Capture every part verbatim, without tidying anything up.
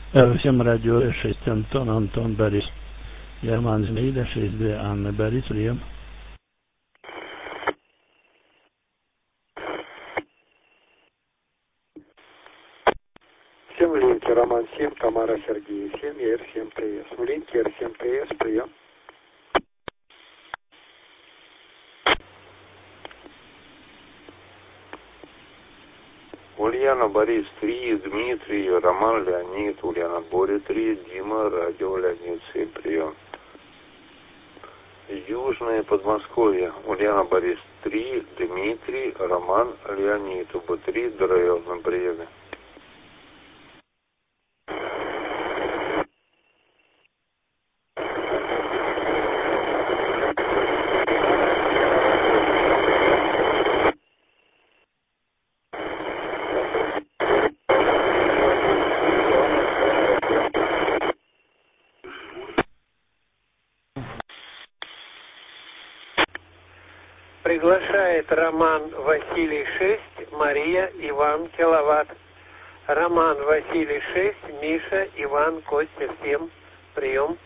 Всем радио шесть Антон, Антон, Борис. Я Роман Змеида, шесть две Анна, Борис, прием. Всем в линке Роман семь, Тамара Сергей семь, Р семь Т С. В линке Р семь Т С, прием. Ульяна, Борис три, Дмитрий, Роман, Леонид, Ульяна, Боря три, Дима, радио, Леонид семь, прием. Южное Подмосковье, Ульяна, Борис три, Дмитрий, Роман, Леонид, У Б три, ДРЛ на приеме. Приглашает Роман Василий шесть, Мария, Иван, Киловатт. Роман Василий шесть, Миша, Иван, Костя, всем прием.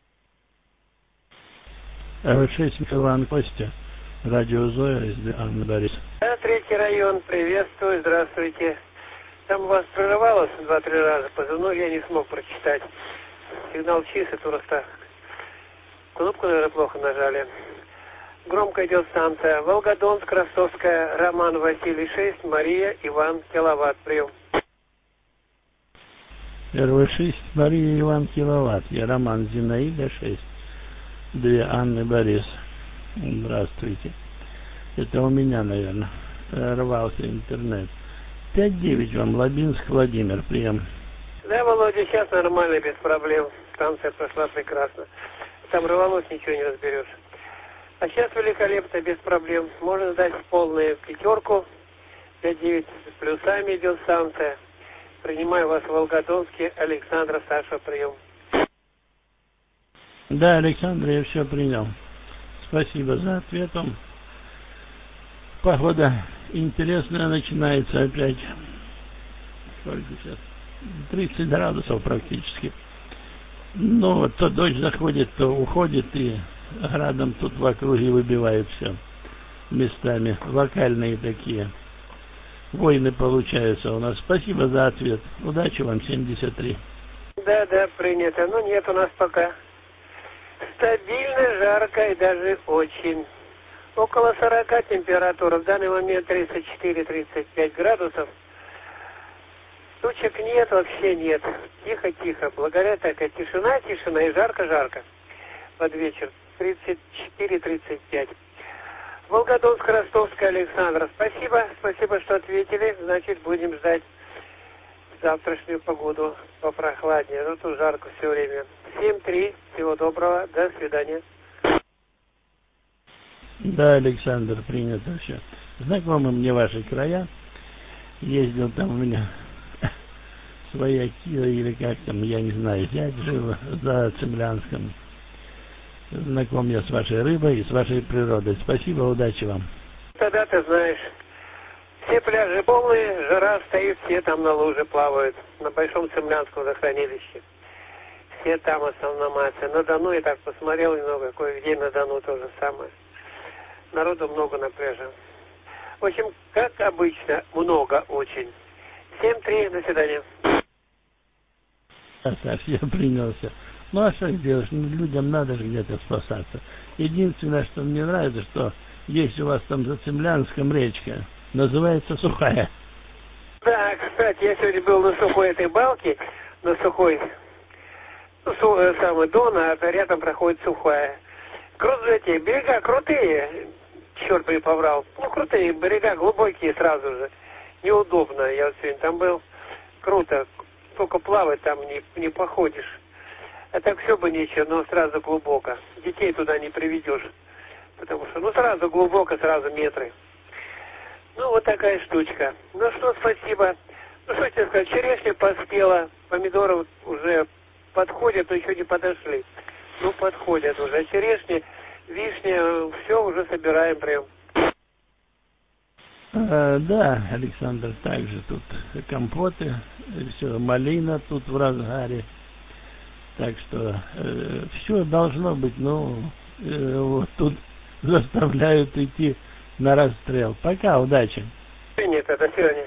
шесть Иван, Костя, радио Зоя, Анна, Борис. Да, третий район, приветствую, здравствуйте. Там у вас прерывалось два-три раза, позывной я не смог прочитать. Сигнал чистый, просто кнопку, наверное, плохо нажали. Громко идет станция. Волгодонск, Ростовская, Роман Василий шесть, Мария, Иван, Киловатт. Прием. Первый шесть, Мария, Иван, Киловатт. Я Роман, Зинаида шесть. Две Анны, Борис. Здравствуйте. Это у меня, наверное, прорвался интернет. пять девять вам, Лабинск, Владимир. Прием. Да, Володя, сейчас нормально, без проблем. Станция прошла прекрасно. Там рвалось, ничего не разберешь. А сейчас великолепно, без проблем. Можно сдать полную пятерку. пять девять с плюсами идет станция. Принимаю вас в Волгодонске. Александра, Саша, прием. Да, Александр, я все принял. Спасибо за ответом. Погода интересная начинается опять. Сколько сейчас? тридцать градусов практически. Ну, вот то дождь заходит, то уходит, и градом тут в округе выбивает все местами. Локальные такие войны получаются у нас. Спасибо за ответ. Удачи вам, семьдесят три. Да, да, принято. Ну, нет у нас пока. Стабильно, жарко и даже очень. Около сорока температура. В данный момент тридцать четыре — тридцать пять градусов. Тучек нет, вообще нет. Тихо-тихо. Благодаря такая тишина, тишина и жарко-жарко. Под вечер. тридцать четыре — тридцать пять. Волгодонск, Ростовская, Александра. Спасибо, спасибо, что ответили. Значит, будем ждать завтрашнюю погоду попрохладнее. Ну, тут жарко все время. семь три. Всего доброго. До свидания. Да, Александр, принято все. Знакомы мне ваши края. Ездил там у меня свояки, или как там, я не знаю, зять жил за Цемлянском. Знаком я с вашей рыбой и с вашей природой. Спасибо, удачи вам. Тогда ты знаешь, все пляжи полные, жара стоит, все там на луже плавают, на Большом Цемлянском водохранилище. Все там основном массе. На Дону я так посмотрел немного, кое-где на Дону то же самое. Народу много на пляже. В общем, как обычно, много очень. семь три, до свидания. А, Саш, я принялся. Ну, а что делаешь? Ну, людям надо же где-то спасаться. Единственное, что мне нравится, что есть у вас там за Цемлянском речка. Называется Сухая. Да, кстати, я сегодня был на сухой этой балке, на сухой, ну, су, самый Дон, а рядом проходит Сухая. Крутые эти берега крутые, черт бы и поврал. Ну, крутые берега, глубокие сразу же. Неудобно, я вот сегодня там был. Круто, только плавать там не, не походишь. А так все бы ничего, но сразу глубоко. Детей туда не приведешь. Потому что, ну, сразу глубоко, сразу метры. Ну, вот такая штучка. Ну что, спасибо. Ну, что тебе сказать, черешня поспела, помидоры уже подходят, но еще не подошли. Ну, подходят уже. А черешня, вишня, все уже собираем прям. А, да, Александр, также тут компоты, все, малина тут в разгаре. Так что э, все должно быть, ну, э, вот тут заставляют идти на расстрел. Пока, удачи. Нет, это сегодня.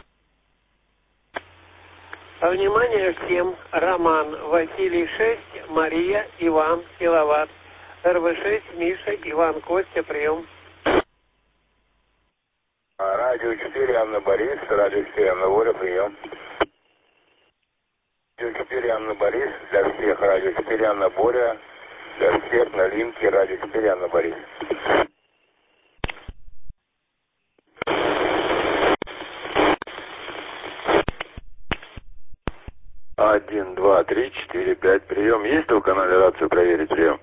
Внимание всем. Роман, Василий шесть, Мария, Иван, Киловатт. эр вэ шесть, Миша, Иван, Костя, прием. Радио четыре, Анна Борис, радио четыре, Анна Воля, прием. Радио четыре, Анна Борис, для всех, радио четыре, Анна Боря, для всех на линке, радио четыре, Анна Борис. Один, два, три, четыре, пять, прием. Есть в канале рацию проверить, прием?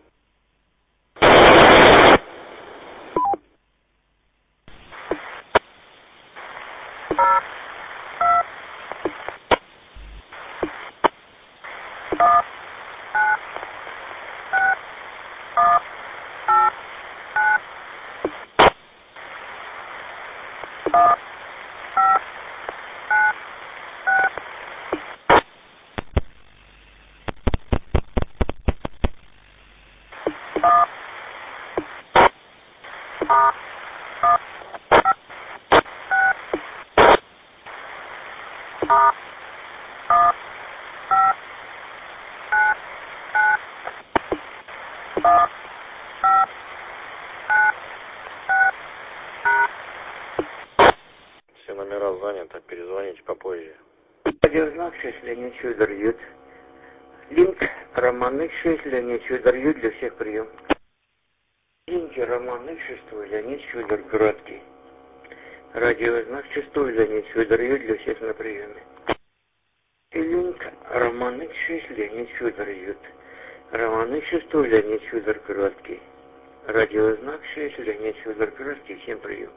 Все номера заняты, перезвоните попозже. Радиознак шесть, Леонид Чудер, Ют. Линк Роман икс шесть, Леонид Чудер, Ют, для всех прием. Линки Роман икс шесть, Леонид Чудер, краткий. Радиознак шестой, Леонид Чудер, Ют, для всех на приеме. И линк Роман икс шесть, Леонид Чудер, Ют. Роман икс шесть, Леонид Чудер, краткий. Радиознак шесть, Леонид Чудер, краткий, всем прием.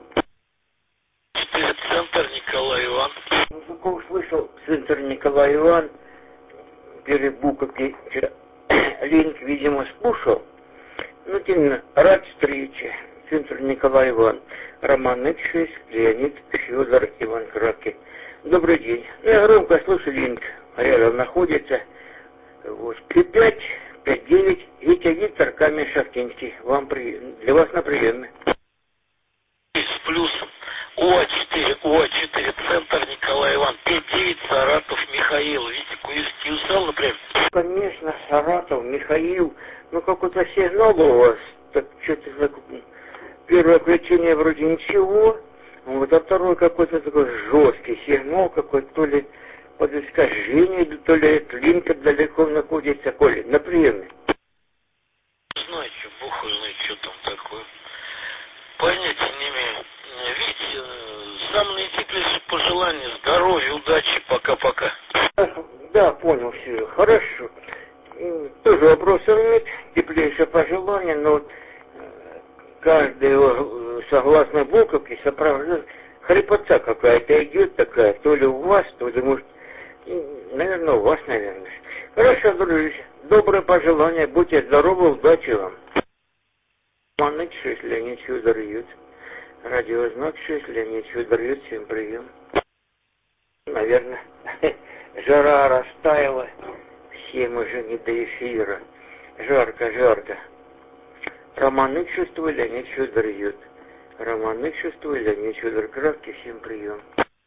Центр Николай Иван. Ну, только услышал центр Николай Иван, перебуковки, линк, видимо, спушил. Ну, тем рад встрече. Центр Николай Иван. Роман икс шесть, Леонид Федор, Иван Краткий. Добрый день. Я громко слышу, линк рядом находится. Вот. пять пять девять, Витя Виктор, Камень Шахтинский. Вам при... Для вас на приеме. С плюсом. О четыре, О четыре, центр Николай Иван, пять девять, Саратов, Михаил. Видите, Куевский устал, например? Конечно, Саратов, Михаил. Ну, какой-то сигнал у вас. Так, что-то так... Первое включение вроде ничего. Вот, а второй какой-то такой жесткий сигнал, какой-то то ли под искажение, то ли линка далеко находится. Коля, на приеме. Знаю, что бухаю, знаю, что там такое. Понятия не имею. Видите, самые наитеплейшие пожелания, здоровья, удачи, пока-пока. Да, понял все, хорошо. Тоже вопросов нет, теплейшее пожелание, но вот каждый согласно буковке сопровождает хрипотца какая-то идет такая, то ли у вас, то ли, может, наверное, у вас, наверное. Хорошо, друзья, доброе пожелание, будьте здоровы, удачи вам. Роман икс шесть, Леонид Федор, Ют. Радиознак шесть, Леонид Федор, Ют, всем прием. Наверное, жара растаяла, всем уже не до эфира. Жарко, жарко. Роман икс шесть, Леонид Федор, Ют. Роман икс шесть, Леонид Федор, краткий, всем прием.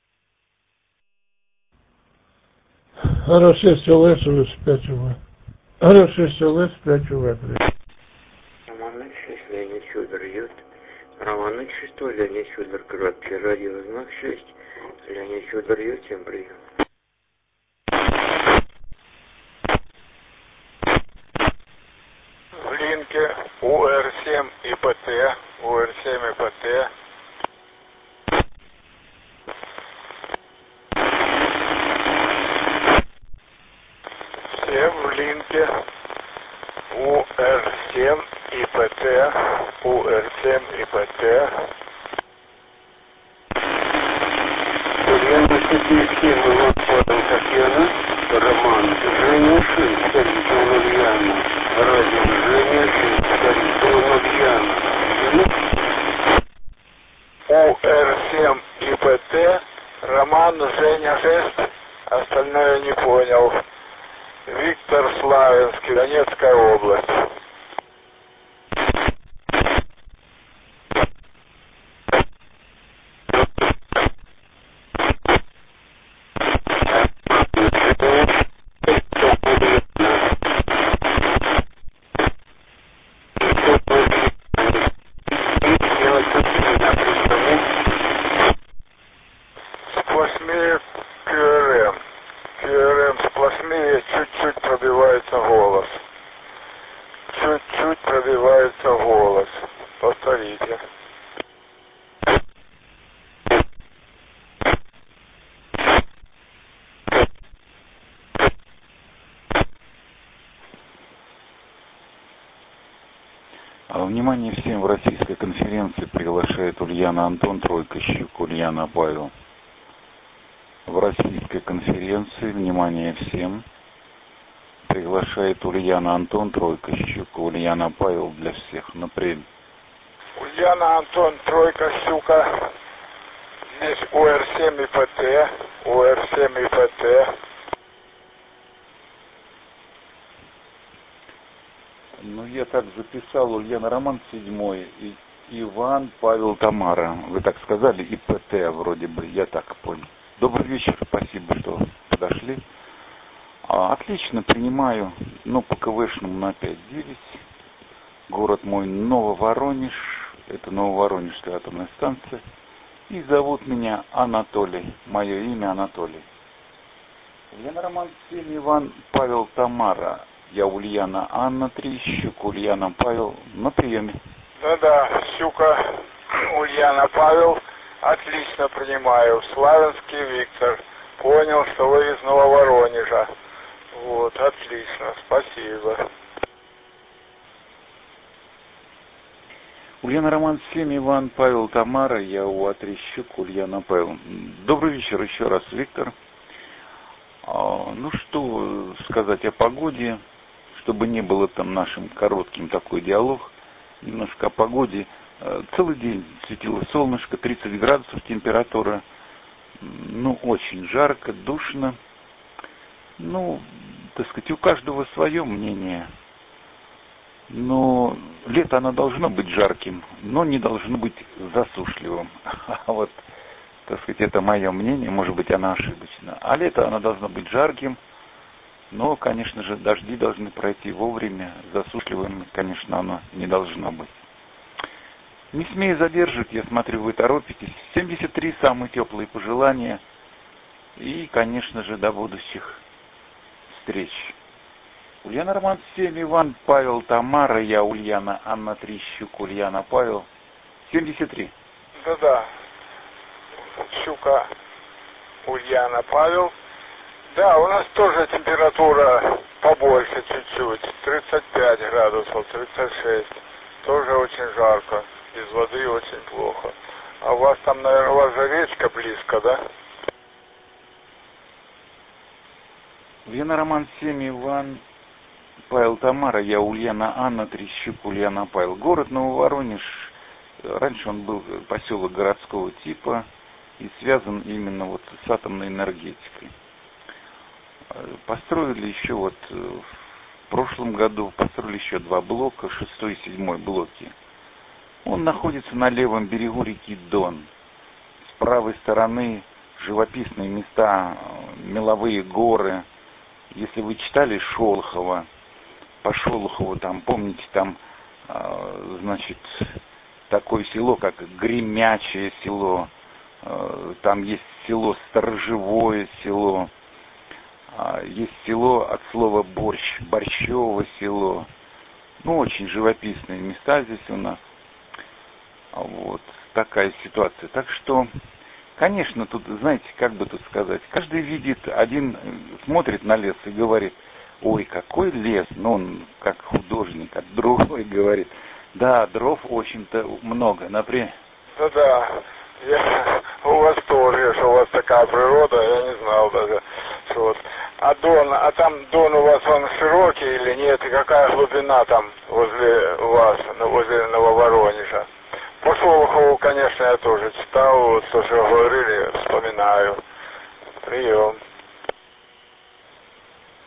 Хороший селес, пять ув. Хороший селес, пять ув. Роман икс шесть, Леонид Федор, Ют. Роман икс шесть, Леонид Федор, краткий. Радиознак шесть, Леонид Федор, Ют, всем прием. В линке У Р семь И П Т, У Р семь И П Т. Все в линке У Р семь И П Т, У Р семь И П Т. Роман, Женя шесть, Старикова Ульяна. Радио Женя шесть, Старикова Ульяна. У Р понял. Виктор, Славянский, Донецкая область. Сплошные КРМ. КРМ сплошные, чуть-чуть пробивается голос. Чуть-чуть пробивается голос. Повторите. Внимание всем, в российской конференции приглашает Ульяна Антон, Тройка, Щук, Ульяна Павел. В российской конференции, внимание всем, приглашает Ульяна Антон, Тройка, Щука, Ульяна Павел для всех. Например. Ульяна Антон, Тройка, Щука. Здесь ОР семь и ПТ. ОР семь и ПТ. Ну, я так записал, Ульяна Роман седьмой, и Иван, Павел, Тамара. Вы так сказали, и ПТ вроде бы, я так понял. Добрый вечер, спасибо, что подошли. А, отлично, принимаю, ну, по КВшному на пять девять. Город мой Нововоронеж, это Нововоронежская атомная станция. И зовут меня Анатолий, мое имя Анатолий. Ульяна Роман семь, Иван, Павел, Тамара. Я Ульяна Анна три, Щука, Ульяна Павел на приеме. Да-да, Щука, Ульяна Павел, отлично принимаю. Славянский Виктор, понял, что вы из Нововоронежа. Вот, отлично, спасибо. Ульяна Роман семь, Иван, Павел, Тамара, я у три, Щука, Ульяна Павел. Добрый вечер еще раз, Виктор. А, ну что сказать о погоде, чтобы не было там нашим коротким такой диалог, немножко о погоде. Целый день светило солнышко, тридцать градусов температура, ну, очень жарко, душно. Ну, так сказать, у каждого свое мнение. Но лето оно должно быть жарким, но не должно быть засушливым. А вот, так сказать, это мое мнение, может быть, оно ошибочно. А лето оно должно быть жарким, но, конечно же, дожди должны пройти вовремя, засушливым, конечно, оно не должно быть. Не смею задерживать, я смотрю, вы торопитесь. семьдесят три самые теплые пожелания. И, конечно же, до будущих встреч. Ульяна Роман семь, Иван, Павел, Тамара, я Ульяна, Анна три, Щука, Ульяна, Павел. семьдесят три. Да-да. Щука, Ульяна, Павел. Да, у нас тоже температура побольше чуть-чуть. тридцать пять градусов, тридцать шесть. Тоже очень жарко. Без воды очень плохо. А у вас там, наверное, у вас же речка близко, да? Ульяна Роман семь, Иван, Павел, Тамара, я Ульяна, Анна три, Щука, Ульяна, Павел. Город Нововоронеж. Раньше он был поселок городского типа и связан именно вот с атомной энергетикой. Построили еще вот в прошлом году, построили еще два блока, шестой и седьмой блоки. Он находится на левом берегу реки Дон. С правой стороны живописные места, меловые горы. Если вы читали Шолохова, по Шолохову там, помните, там, значит, такое село, как Гремячее село, там есть село Сторожевое село, есть село от слова борщ, Борщево село. Ну, очень живописные места здесь у нас. Вот такая ситуация. Так что, конечно, тут, знаете, как бы тут сказать, каждый видит, один смотрит на лес и говорит: ой, какой лес, но он как художник, а другой говорит: да, дров очень-то много, например. Да-да, я, у вас тоже, что у вас такая природа, я не знал даже, что вот. А Дон, а там Дон у вас он широкий или нет, и какая глубина там возле вас, возле Нововоронежа? По Шолохову, конечно, я тоже читал, вот то, что говорили, вспоминаю. Прием.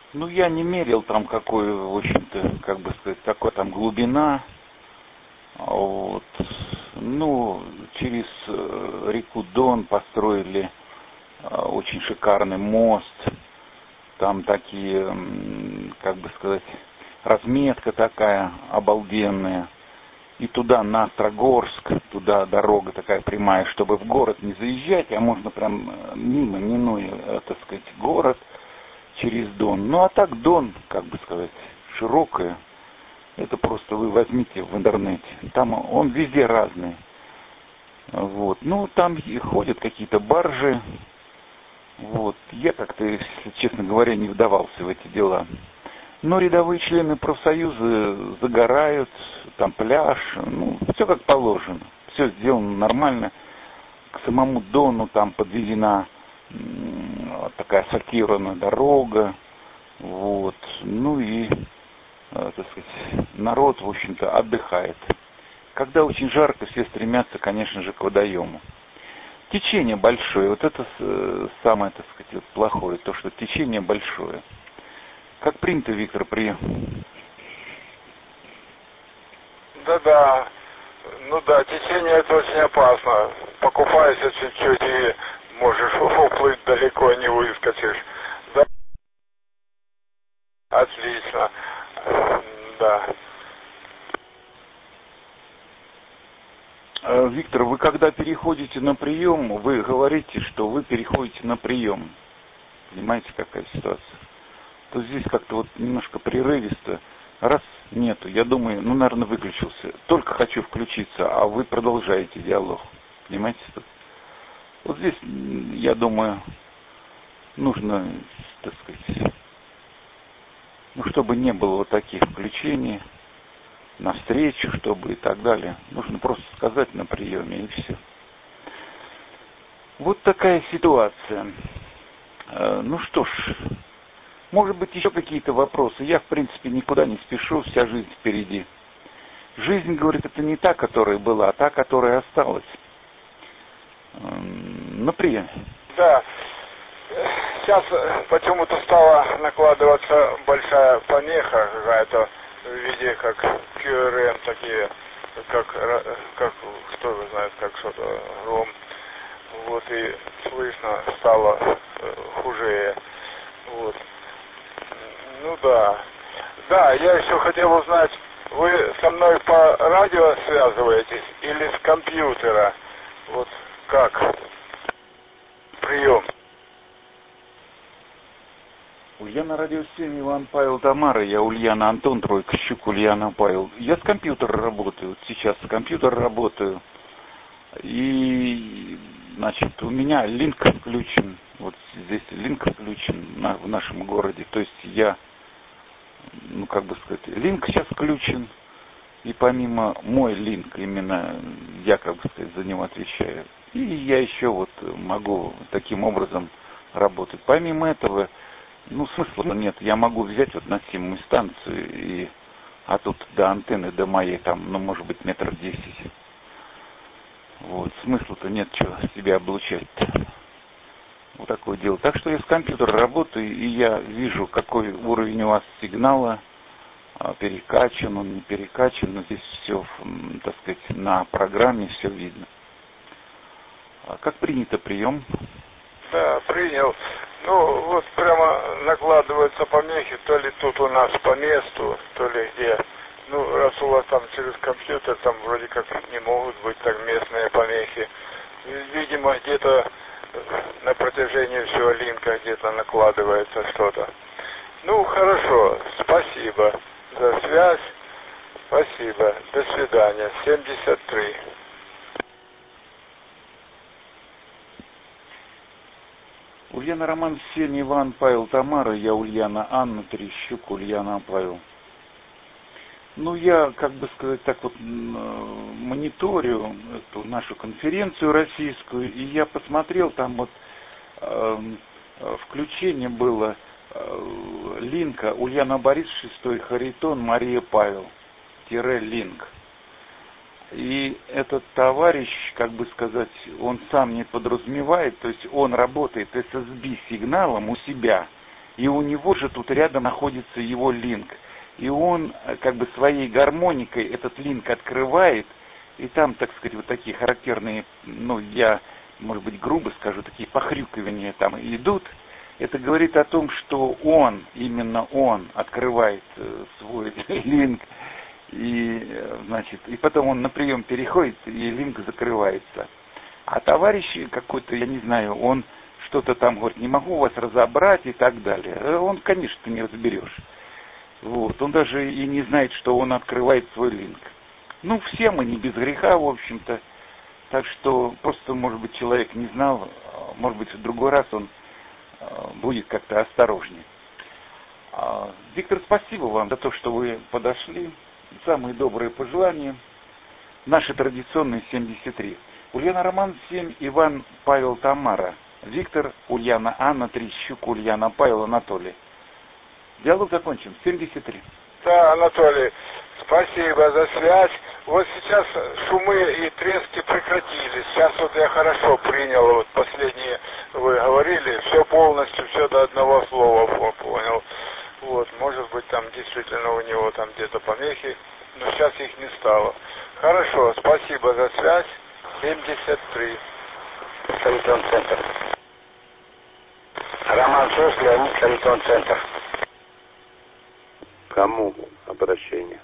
Ну, я не мерил там какой, в общем-то, как бы сказать, какая там глубина. Вот. Ну, через реку Дон построили очень шикарный мост. Там такие, как бы сказать, разметка такая обалденная. И туда, на Острогорск, туда дорога такая прямая, чтобы в город не заезжать, а можно прям мимо, минуя, так сказать, город через Дон. Ну, а так Дон, как бы сказать, широкая. Это просто вы возьмите в интернете. Там он везде разный. Вот. Ну, там ходят какие-то баржи. Вот. Я как-то, если честно говоря, не вдавался в эти дела. Но рядовые члены профсоюза загорают, там пляж, ну, все как положено. Все сделано нормально. К самому Дону там подведена такая асфальтированная дорога. Вот. Ну и, так сказать, народ, в общем-то, отдыхает. Когда очень жарко, все стремятся, конечно же, к водоему. Течение большое. Вот это самое, так сказать, плохое, то, что течение большое. Как принято, Виктор, прием? Да-да. Ну да, течение это очень опасно. Покупаешься чуть-чуть и можешь уплыть далеко, не выскочишь. Да. Отлично. Да. Виктор, вы когда переходите на прием, вы говорите, что вы переходите на прием. Понимаете, какая ситуация? То здесь как-то вот немножко прерывисто. Раз нету, я думаю, ну, наверное, выключился. Только хочу включиться, а вы продолжаете диалог. Понимаете? Вот здесь, я думаю, нужно, так сказать, ну, чтобы не было вот таких включений, навстречу, чтобы и так далее. Нужно просто сказать на приеме, и все. Вот такая ситуация. Ну что ж, может быть, еще какие-то вопросы. Я, в принципе, никуда не спешу, вся жизнь впереди. Жизнь, говорит, это не та, которая была, а та, которая осталась. На приеме. Да. Сейчас почему-то стала накладываться большая помеха какая-то в виде как кью эр эм такие, как, как кто его знает, как что-то ром. Вот и слышно стало хуже. Вот. Ну да. Да, я еще хотел узнать, вы со мной по радио связываетесь или с компьютера? Вот как? Прием. Ульяна радио семь, Иван Павел Тамара, я Ульяна Антон, Тройка Щук, Ульяна Павел. Я с компьютера работаю, вот сейчас с компьютера работаю. И, значит, у меня линк включен, вот здесь линк включен на, в нашем городе. То есть я, ну как бы сказать, линк сейчас включен. И помимо мой линк, именно я, как бы сказать, за него отвечаю. И я еще вот могу таким образом работать. Помимо этого, ну, смысла нет. Я могу взять вот носимую станцию, и, а тут до антенны, до моей, там, ну, может быть, метров десять. Вот, смысла-то нет, что себя облучать-то. Вот такое дело. Так что я с компьютера работаю, и я вижу, какой уровень у вас сигнала, перекачан, он не перекачан, но здесь все, так сказать, на программе все видно. А как принято прием? Да, принял. Ну, вот прямо накладываются помехи, то ли тут у нас по месту, то ли где. Ну, раз у вас там через компьютер, там вроде как не могут быть так местные помехи. Видимо, где-то на протяжении всего линка где-то накладывается что-то. Ну, хорошо, спасибо за связь. Спасибо. До свидания. семьдесят три. Ульяна Роман семь, Иван Павел Тамара, я Ульяна Анна Терещук, Ульяна Павел. Ну, я, как бы сказать, так вот мониторю эту нашу конференцию российскую, и я посмотрел, там вот э, включение было э, линка Ульяна Борис шестой, Харитон, Мария Павел, тире линк. И этот товарищ, как бы сказать, он сам не подразумевает, то есть он работает эс эс би сигналом у себя И у него же тут рядом находится его линк. И он как бы своей гармоникой этот линк открывает, и там, так сказать, вот такие характерные, ну, я, может быть, грубо скажу, такие похрюкивания там идут. Это говорит о том, что он, именно он открывает свой линк, и, значит, и потом он на прием переходит, и линк закрывается. А товарищ какой-то, я не знаю, он что-то там говорит, не могу вас разобрать и так далее. Он, конечно, ты не разберешь. Вот. Он даже и не знает, что он открывает свой линк. Ну, все мы не без греха, в общем-то. Так что просто, может быть, человек не знал, может быть, в другой раз он будет как-то осторожнее. Виктор, спасибо вам за то, что вы подошли. Самые добрые пожелания. Наши традиционные семьдесят три. Ульяна Роман семь, Иван Павел Тамара. Виктор, Ульяна Анна, Трещук, Ульяна Павел, Анатолий. Диалог закончен. семьдесят три. Да, Анатолий, спасибо за связь. Вот сейчас шумы и трески прекратились. Сейчас вот я хорошо принял, вот последние вы говорили, все полностью, все до одного слова понял. Вот, может быть, там действительно у него там где-то помехи, но сейчас их не стало. Хорошо, спасибо за связь. семьдесят три. Солитон центр. Роман Сос, Леонид, Солитон центр. Кому обращение?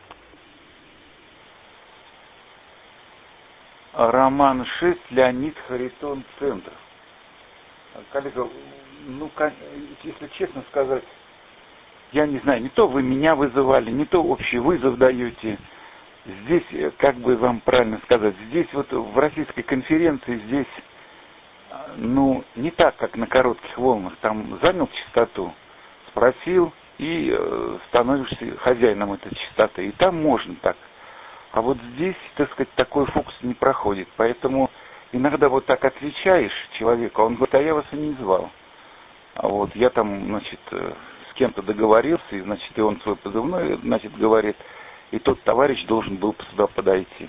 Роман шесть, Леонид, Харитон, центр. Коллега, ну, если честно сказать, я не знаю, не то вы меня вызывали, не то общий вызов даете. Здесь, как бы вам правильно сказать, здесь вот в российской конференции, здесь, ну, не так, как на коротких волнах. Там занял частоту, спросил, и э, становишься хозяином этой частоты. И там можно так. А вот здесь, так сказать, такой фокус не проходит. Поэтому иногда вот так отвечаешь человеку, а он говорит, а я вас и не звал. А вот я там, значит, с кем-то договорился, и, значит, и он свой позывной, значит, говорит, и тот товарищ должен был сюда подойти.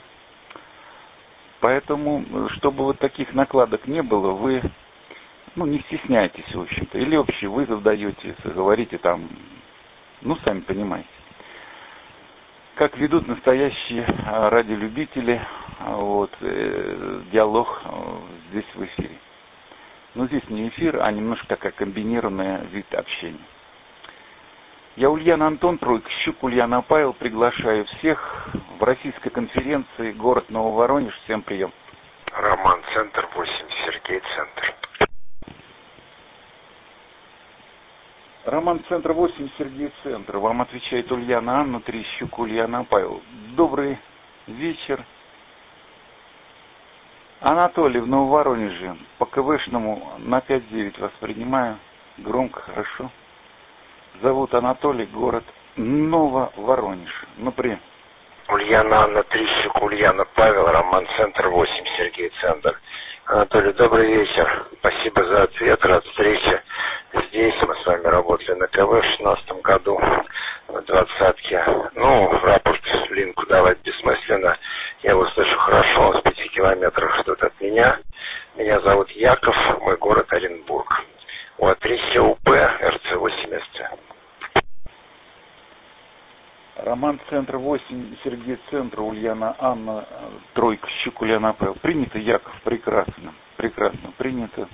Поэтому, чтобы вот таких накладок не было, вы, ну, не стесняйтесь, в общем-то. Или общий вызов даете, говорите там, ну, сами понимаете. Как ведут настоящие радиолюбители, вот, э, диалог э, здесь в эфире. Но здесь не эфир, а немножко такая комбинированная вид общения. Я Ульяна Антон Тройкщук, Ульяна Павел, приглашаю всех в российской конференции город Нововоронеж. Всем прием. Роман, центр восемь, Сергей, центр. Роман, центр восемь, Сергей, центр. Вам отвечает Ульяна Анна, Трещук, Ульяна Павел. Добрый вечер. Анатолий в Нововоронеже. По КВшному на пять девять вас принимаю. Громко, хорошо. Зовут Анатолий, город Нововоронеж. Ну, прием. Ульяна Анна, Трещук, Ульяна Павел, Роман, центр восемь, Сергей, центр. Анатолий, добрый вечер. Спасибо за ответ, рад встрече. Здесь мы с вами работали на КВ в шестнадцатом году, на двадцатке. Ну, рапорт линку давать бессмысленно. Я его слышу хорошо, он в пяти километрах что-то от меня. Меня зовут Яков, мой город Оренбург. У три СУП, РЦ восемь СЦ. Роман, центр восемь, Сергей, центр, Ульяна Анна, Тройка, Щук, Ульяна Павел. Принято, Яков, прекрасно, прекрасно принято.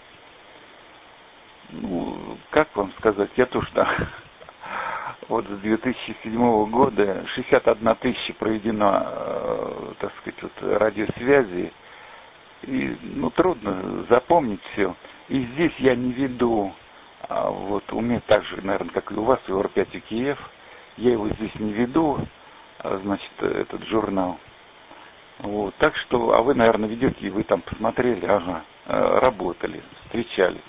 Ну, как вам сказать, я тоже, да, вот с две тысячи седьмого года шестьдесят одна тысяча проведено, э, так сказать, вот, радиосвязи, и, ну, трудно запомнить все. И здесь я не веду, а вот у меня так же, наверное, как и у вас, ЮАР пять УКИЕВ, я его здесь не веду, а, значит, этот журнал. Вот, так что, а вы, наверное, ведете, и вы там посмотрели, ага, работали, встречались.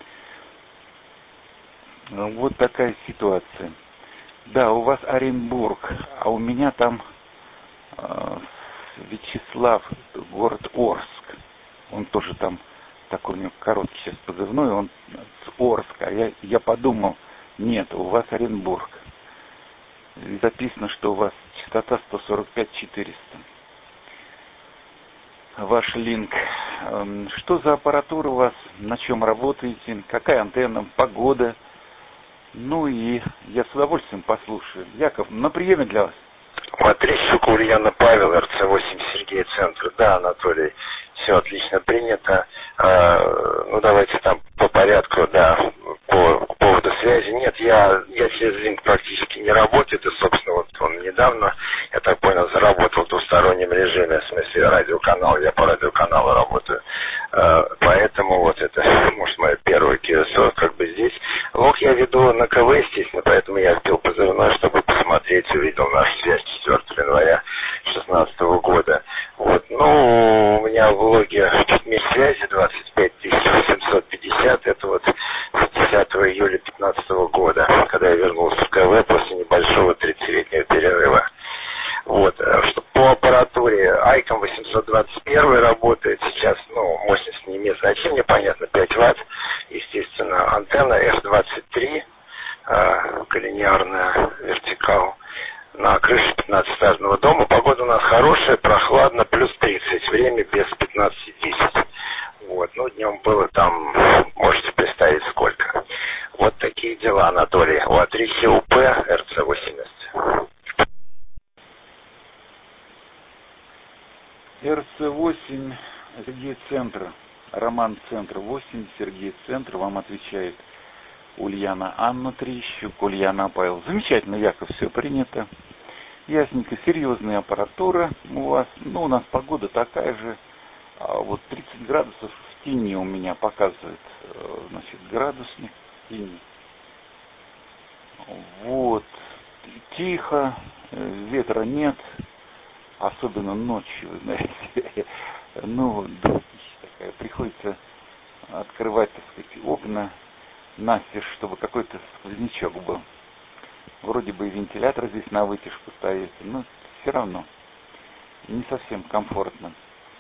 Вот такая ситуация. Да, у вас Оренбург, а у меня там э, Вячеслав, город Орск. Он тоже там, такой у него короткий сейчас позывной, он с Орска. А я, я подумал, нет, у вас Оренбург. И записано, что у вас частота сто сорок пять четыреста. Ваш линк. Что за аппаратура у вас, на чем работаете, какая антенна, погода, Ну и я с удовольствием послушаю. Яков, на приеме для вас. Матрищук, Ульяна, Павел, эр цэ восемь, Сергей, Центр. Да, Анатолий, все отлично принято. А, ну, давайте там по порядку, да, по, по поводу связи. Нет, я, я через Линк практически не работаю. Это, собственно, вот он недавно, я так понял, заработал в двустороннем режиме, в смысле радиоканал, я по радиоканалу работаю. А, поэтому вот это, может, мое первое КСО, как бы здесь. Лог я веду на КВ, естественно, поэтому я вбил позывной, чтобы посмотреть, увидел нашу связь четвёртого января две тысячи шестнадцатого года. Вот, ну, у меня в логе чуть меньше связи, двадцать пять тысяч восемьсот пятьдесят, это вот с десятого июля две тысячи пятнадцатого года, когда я вернулся в КВ после небольшого тридцатилетнего перерыва. Вот, что по аппаратуре Айком восемьсот двадцать один работает сейчас, ну, мощность не имеет значения, понятно, пять ватт, естественно, антенна эф двадцать три, э, коллинеарная, вертикал, на крыше пятнадцатиэтажного дома. Погода у нас хорошая, прохладно, плюс тридцать, время без пятнадцати десять. Вот, ну, днем было там, можете представить, сколько. Вот такие дела, Анатолий. У А3 УП, эр цэ восемьдесят. эр цэ восемь, Сергей, Центр, Роман, Центр восемь, Сергей, Центр, вам отвечает Ульяна, Анна Трищук, Ульяна, Павел. Замечательно, Яков, все принято. Ясненько, серьезная аппаратура у вас. Ну, у нас погода такая же. А вот тридцать градусов в тени у меня показывает, значит, градусник в тени. Вот. Тихо, ветра нет. Особенно ночью, вы знаете. Ну, дождь такая. Приходится открывать, так сказать, окна настежь, чтобы какой-то сквознячок был. Вроде бы и вентилятор здесь на вытяжку стоит, но все равно не совсем комфортно.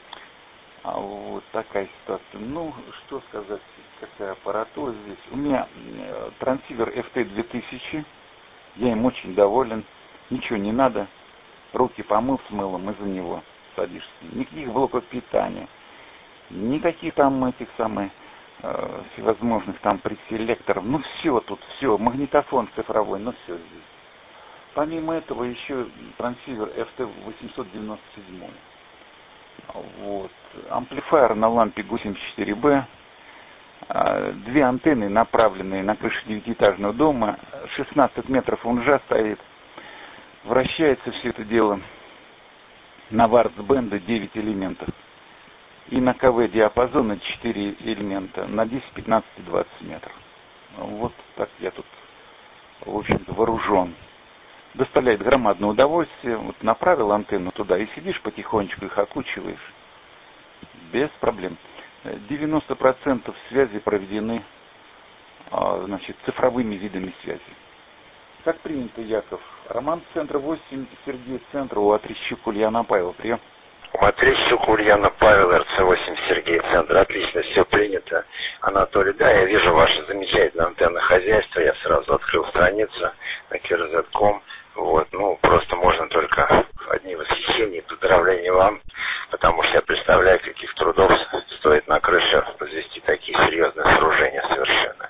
А вот такая ситуация. Ну, что сказать, какая аппаратура здесь. У меня трансивер эф ти две тысячи, я им очень доволен, ничего не надо, руки помыл с мылом, из-за него садишься. Никаких блоков питания, никаких там этих самых э, всевозможных там преселекторов, ну все тут, все, магнитофон цифровой, ну все здесь. Помимо этого еще трансивер эф ти восемьсот девяносто семь. Вот. Амплифайер на лампе ГУ семьдесят четыре бэ. Две антенны, направленные на крышу девятиэтажного дома. шестнадцать метров унжа стоит. Вращается все это дело на вартсбенда девять элементов. И на КВ диапазона четыре элемента на десять, пятнадцать и двадцать метров. Вот так я тут, в общем-то, вооружен. Доставляет громадное удовольствие. Вот направил антенну туда и сидишь потихонечку, их окучиваешь. Без проблем. девяносто процентов связи проведены, значит, цифровыми видами связи. Как принято, Яков? Роман, Центр восемь, Сергей, Центр, у Атрищук, Ульяна, Павел. Прием. У Атрищук, Ульяна, Павел, эр цэ восемь, Сергей, Центр. Отлично, все принято. Анатолий, да, я вижу ваше замечательное антенное хозяйство. Я сразу открыл страницу на кей эр зет точка ком. Вот, ну, просто можно только одни восхищения и поздравления вам, потому что я представляю, каких трудов стоит на крыше возвести такие серьезные сооружения совершенно.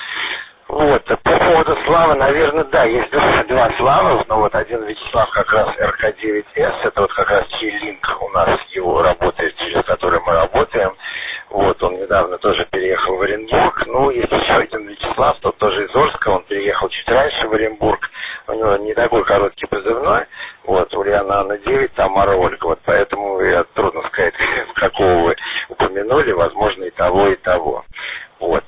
Вот, по поводу Славы, наверное, да, есть два, два Славы, но вот один Вячеслав как раз эр ка девять эс, это вот как раз Чей-Линк у нас его работает, через который мы работаем. Вот, он недавно тоже переехал в Оренбург. Ну, есть еще один Вячеслав, тот тоже из Орска, он переехал чуть раньше в Оренбург. У него не такой короткий позывной. Вот, Ульяна Анна девять, Тамара Ольга. Вот поэтому я трудно сказать, какого вы упомянули, возможно, и того, и того. Вот.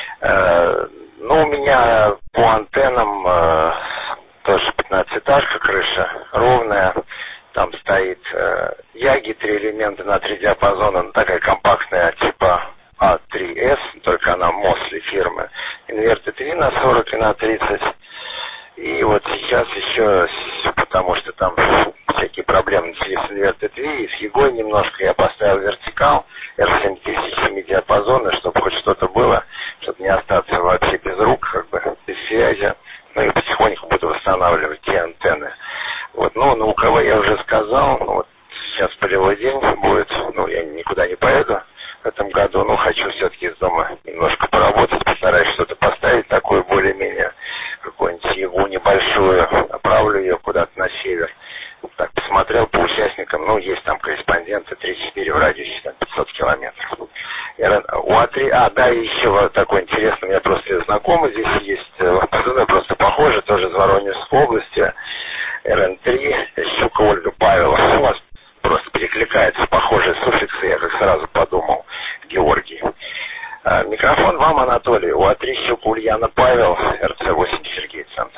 Ну, у меня по антеннам э, тоже пятнадцатиэтажка, крыша ровная. Там стоит э, Яги, три элемента на три диапазона, ну, такая компактная типа а три эс, только она Мосли фирмы. Инверты три на сорок и на тридцать. И вот сейчас еще, потому что там всякие проблемы начались с инверты три, и с Егой немножко я поставил вертикал эр семь тысяч диапазона, чтобы хоть что-то было, чтобы не остаться вообще без рук, как бы, без связи. Ну и потихоньку буду восстанавливать те антенны. Вот, ну, на УКВ я уже сказал, ну, вот сейчас полевой день будет, ну, я никуда не поеду в этом году, но хочу все-таки из дома немножко поработать, постараюсь что-то поставить такое более-менее небольшую, направлю ее куда-то на север. Так, посмотрел по участникам, ну, есть там корреспонденты, три-четыре в радиусе, там, пятьсот километров. Я, у А три, а, да, и еще вот такой интересный, у меня просто знакомый здесь есть, позывной просто похожий, тоже из Воронежской области, Р Н три, Щука Ольга Павелова. У вас просто перекликается похожие суффиксы, я как сразу подумал, Георгий. А, микрофон вам, Анатолий, у А три Щука Ульяна Павел, Р Ц восемь Сергей Центр.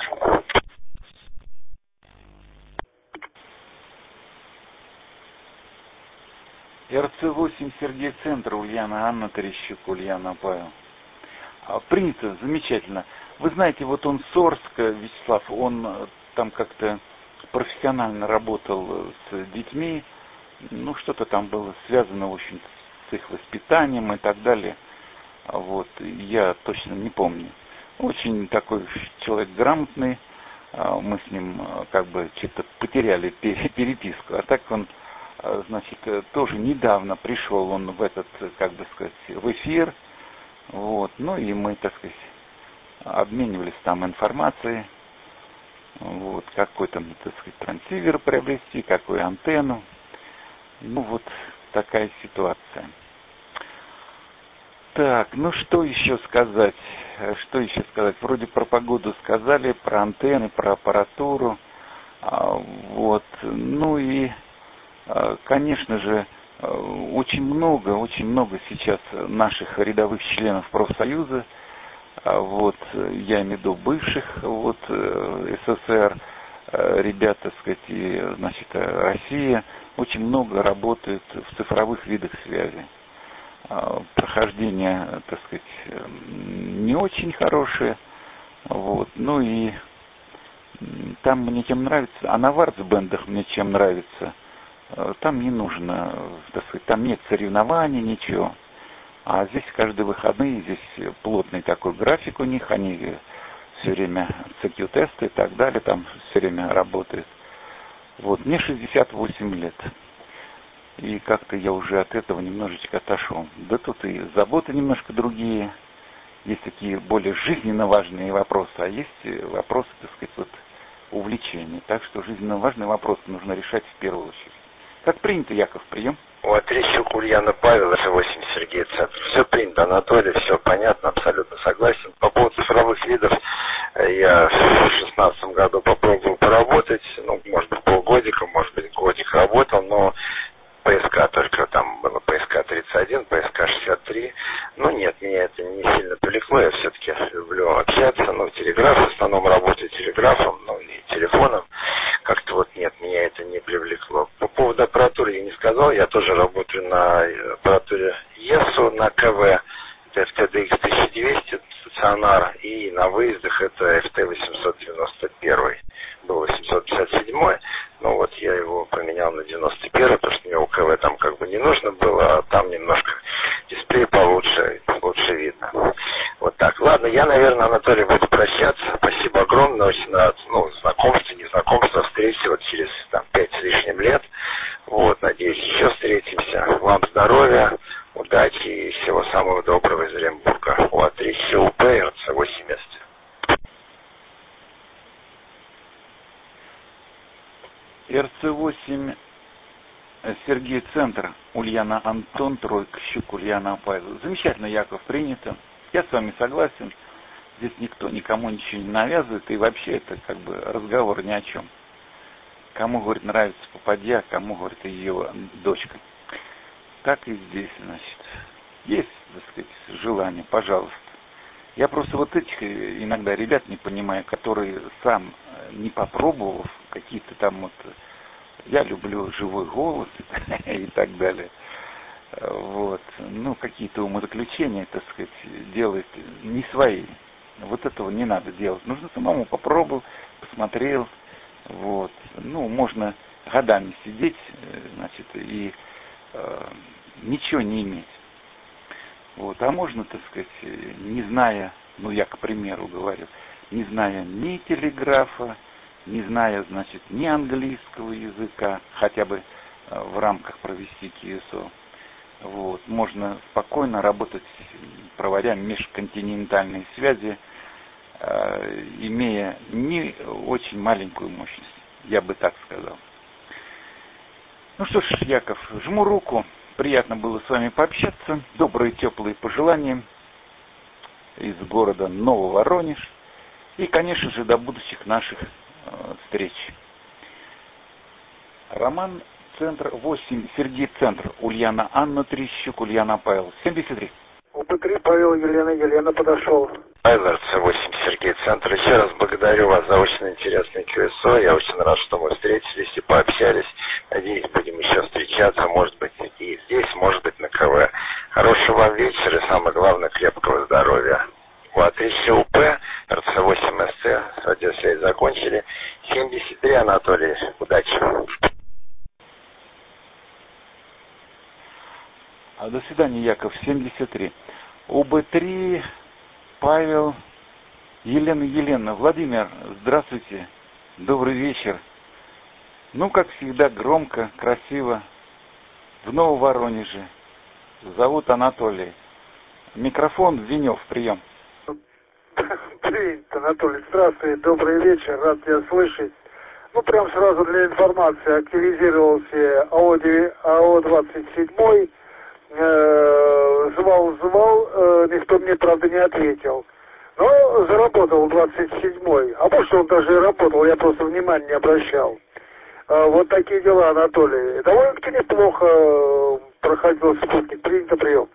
Р Ц восемь Сергей Центр, Ульяна Анна, Терещук, Ульяна Павел. А, принято, замечательно. Вы знаете, вот он с Орска, Вячеслав, он там как-то профессионально работал с детьми, ну что-то там было связано, в общем, с их воспитанием и так далее. Вот, я точно не помню. Очень такой человек грамотный, мы с ним как бы что-то потеряли переписку, а так он, значит, тоже недавно пришел он в этот, как бы сказать, в эфир, вот, ну и мы, так сказать, обменивались там информацией, вот, какой там, так сказать, трансивер приобрести, какую антенну, ну вот такая ситуация. Так, ну что еще сказать, что еще сказать, вроде про погоду сказали, про антенны, про аппаратуру, вот, ну и, конечно же, очень много, очень много сейчас наших рядовых членов профсоюза, вот, я имею в виду бывших, вот, С С С Р, ребята, так сказать, и, значит, Россия, очень много работают в цифровых видах связи. Прохождение, так сказать, не очень хорошее, вот, ну и там мне чем нравится, а на вартсбендах мне чем нравится, там не нужно, так сказать, там нет соревнований, ничего. А здесь каждые выходные, здесь плотный такой график у них, они все время си кью-тесты и так далее, там все время работают. Вот, мне шестьдесят восемь лет. И как-то я уже от этого немножечко отошел. Да тут и заботы немножко другие. Есть такие более жизненно важные вопросы, а есть вопросы, так сказать, вот увлечения. Так что жизненно важные вопросы нужно решать в первую очередь. Как принято, Яков, прием? У А три Щука Ульяна Павел, Р Ц восемь Сергей Центр. Все принято, Анатолий, все понятно, абсолютно согласен. По поводу цифровых видов, я в шестнадцатом году попробовал поработать, ну, может быть, полгодика, может быть, годик работал, но П С К только там было П С К тридцать один, П С К шестьдесят три. Ну нет, меня это не сильно привлекло, я все-таки люблю общаться, ну, телеграф, в основном работаю телеграфом, ну, и телефоном. Как-то вот нет, меня это не привлекло. По поводу аппаратуры я не сказал, я тоже работаю на аппаратуре ЕСУ, на К В, это F T D X тысяча двести стационар, и на выездах это F T восемьсот девяносто один. Был восемьсот пятьдесят семь, но вот я его поменял на девяносто один, потому что мне у К В там как бы не нужно было, а там немножко дисплей получше, лучше видно. Вот так. Ладно, я, наверное, Анатолий, буду прощаться. Спасибо огромное, очень рад, ну, знакомство, незнакомство, встречи вот через там пять с лишним лет. Вот, надеюсь, еще встретимся. Вам здоровья, удачи и всего самого доброго из Оренбурга. У А три Щ У П, Р Ц восемь С. Р Ц восемь Сергей Центр, Ульяна Антон, Тройка, Щук, Ульяна Павел. Замечательно, Яков, принято. Я с вами согласен. Здесь никто никому ничего не навязывает, и вообще это как бы разговор ни о чем. Кому, говорит, нравится попадья, кому, говорит, ее дочка. Так и здесь, значит. Есть, так сказать, желание, пожалуйста. Я просто вот этих иногда ребят не понимаю, которые сам не попробовав, какие-то там вот, я люблю живой голос и так далее. Вот, ну, какие-то умозаключения, так сказать, делают не свои. Вот этого не надо делать. Нужно самому попробовать, посмотрел, вот. Ну, можно годами сидеть, значит, и э, ничего не иметь. Вот, а можно, так сказать, не зная, ну, я, к примеру, говорю, не зная ни телеграфа, не зная, значит, ни английского языка, хотя бы э, в рамках провести Q S O, вот, можно спокойно работать, проводя межконтинентальные связи имея не очень маленькую мощность, я бы так сказал. Ну что ж, Яков, жму руку, приятно было с вами пообщаться, добрые теплые пожелания из города Нововоронеж и, конечно же, до будущих наших э, встреч. Роман, центр восемь, Сергей, центр, Ульяна Анна, Трищук, Ульяна Павел, семьдесят три. УП-три, Павел, Елена, Елена, подошел. Айлер, С восемь, Сергей, центр. Еще раз благодарю вас за очень интересный КСО. Я очень рад, что мы встретились и пообщались. Надеюсь, будем еще встречаться, может быть, и здесь, может быть, на КВ. Хорошего вам вечера и, самое главное, крепкого здоровья. Вот, еще УП, Р Ц восемь С Ц, радиосвязь закончили. семьдесят три, Анатолий, удачи. А до свидания, Яков, семьдесят три. У Б три, Павел, Елена, Елена. Владимир, здравствуйте, добрый вечер. Ну, как всегда, громко, красиво. В Нововоронеже. Зовут Анатолий. Микрофон, Венев, прием. Привет, Анатолий, здравствуй, добрый вечер, рад тебя слышать. Ну, прям сразу для информации, активизировался АО двадцать семь, э, звал, звал, э, никто мне, правда, не ответил. Но заработал двадцать седьмой, а может, он даже и работал, я просто внимания не обращал. Э, вот такие дела, Анатолий. Довольно-таки неплохо проходил спутник, принято прием.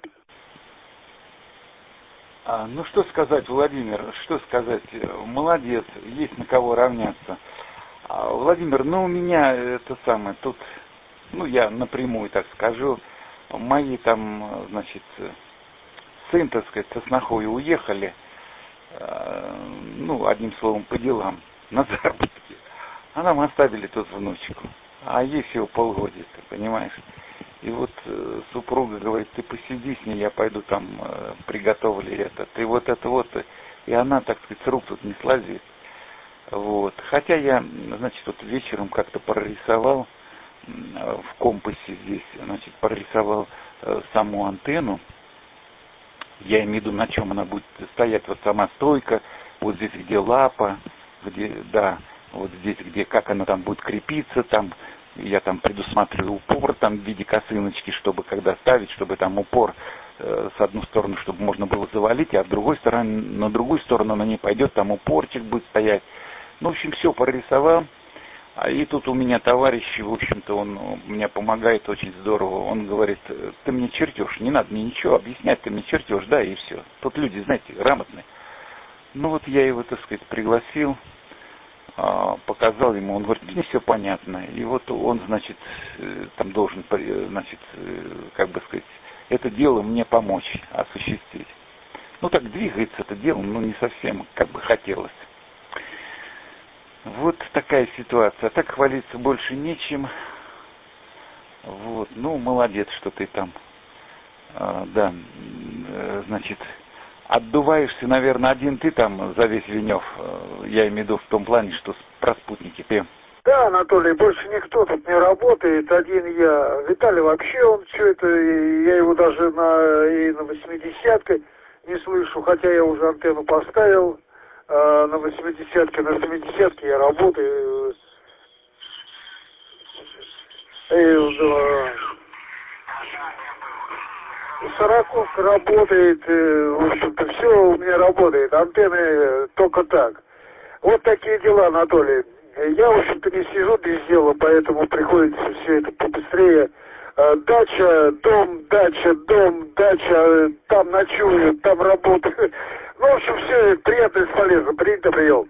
А, ну, что сказать, Владимир, что сказать, молодец, есть на кого равняться. А, Владимир, ну, у меня это самое, тут, ну, я напрямую так скажу, мои там, значит, сын, так сказать, со снохой уехали, э, ну, одним словом, по делам, на заработки. А нам оставили тут внучку, а ей всего полгодика, понимаешь? И вот э, супруга говорит, ты посиди с ней, я пойду там э, приготовили это. Ты вот это вот. И она, так сказать, с рук тут не слазит. Вот. Хотя я, значит, вот вечером как-то прорисовал э, в компасе здесь, значит, прорисовал э, саму антенну. Я имею в виду, на чем она будет стоять, вот сама стойка, вот здесь, где лапа, где, да, вот здесь, где, как она там будет крепиться, там, я там предусматриваю упор там в виде косыночки, чтобы когда ставить, чтобы там упор э, с одной стороны, чтобы можно было завалить, а с другой стороны, на другую сторону она не пойдет, там упорчик будет стоять. Ну, в общем, все прорисовал. А и тут у меня товарищ, в общем-то, он мне помогает очень здорово. Он говорит, ты мне чертеж, не надо мне ничего объяснять, ты мне чертеж, да, и все. Тут люди, знаете, грамотные. Ну вот я его, так сказать, пригласил, показал ему, он говорит, мне все понятно. И вот он, значит, там должен, значит, как бы сказать, это дело мне помочь осуществить. Ну так двигается это дело, но не совсем, как бы хотелось. Вот такая ситуация. А так хвалиться больше нечем. Вот, ну, молодец, что ты там, а, да, значит, отдуваешься, наверное, один ты там за весь Венев, я имею в виду в том плане, что про спутники. Ты... Да, Анатолий, больше никто тут не работает, один я. Виталий вообще, он все это, я его даже на, и на восьмидесятке не слышу, хотя я уже антенну поставил, а на восьмидесятке, на семидесятке я работаю. Сороковка работает, в общем-то, все у меня работает, антенны только так. Вот такие дела, Анатолий. Я, в общем-то, не сижу без дела, поэтому приходится все это побыстрее. Дача, дом, дача, дом, дача, там ночую, там работаю. Ну, в общем, все приятно и полезно. Принято, прием.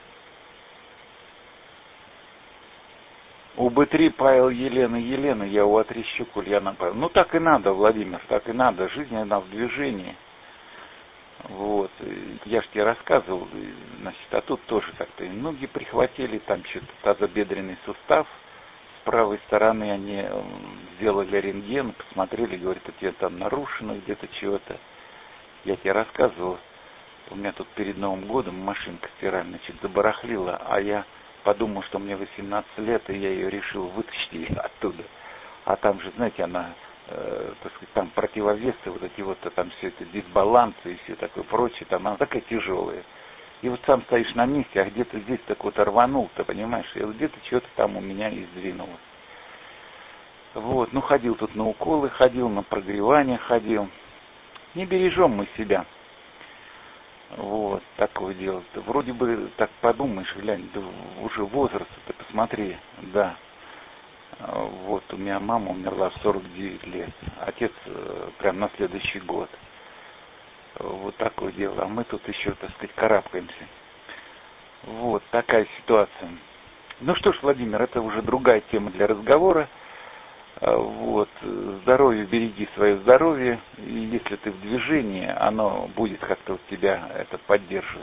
У Б три Павел, Елена, Елена, я у Отрещук, Ульяна Павел. Ну так и надо, Владимир, так и надо. Жизнь она в движении. Вот. Я же тебе рассказывал, значит, а тут тоже как-то и ноги прихватили, там что-то тазобедренный сустав. С правой стороны они сделали рентген, посмотрели, говорят, у тебя там нарушено где-то чего-то. Я тебе рассказывал, у меня тут перед Новым годом машинка стиральная, значит, забарахлила, а я подумал, что мне восемнадцать лет, и я ее решил вытащить оттуда. А там же, знаете, она, э, так сказать, там противовесы, вот эти вот, там все это дисбалансы и все такое прочее, там она такая тяжелая. И вот сам стоишь на месте, а где-то здесь так вот рванул, ты понимаешь, и вот где-то что-то там у меня и сдвинулось. Вот, ну ходил тут на уколы, ходил на прогревание, ходил. Не бережем мы себя. Вот, такое дело. Вроде бы так подумаешь, глянь, да уже возраст, ты посмотри, да. Вот, у меня мама умерла в сорок девять лет, отец прям на следующий год. Вот такое дело. А мы тут еще, так сказать, карабкаемся. Вот такая ситуация. Ну что ж, Владимир, это уже другая тема для разговора. Вот, здоровье, береги свое здоровье. И если ты в движении, оно будет как-то вот тебя это поддерживать.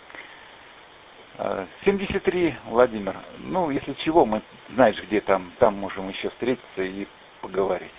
семьдесят три, Владимир. Ну, если чего, мы, знаешь, где там, там можем еще встретиться и поговорить.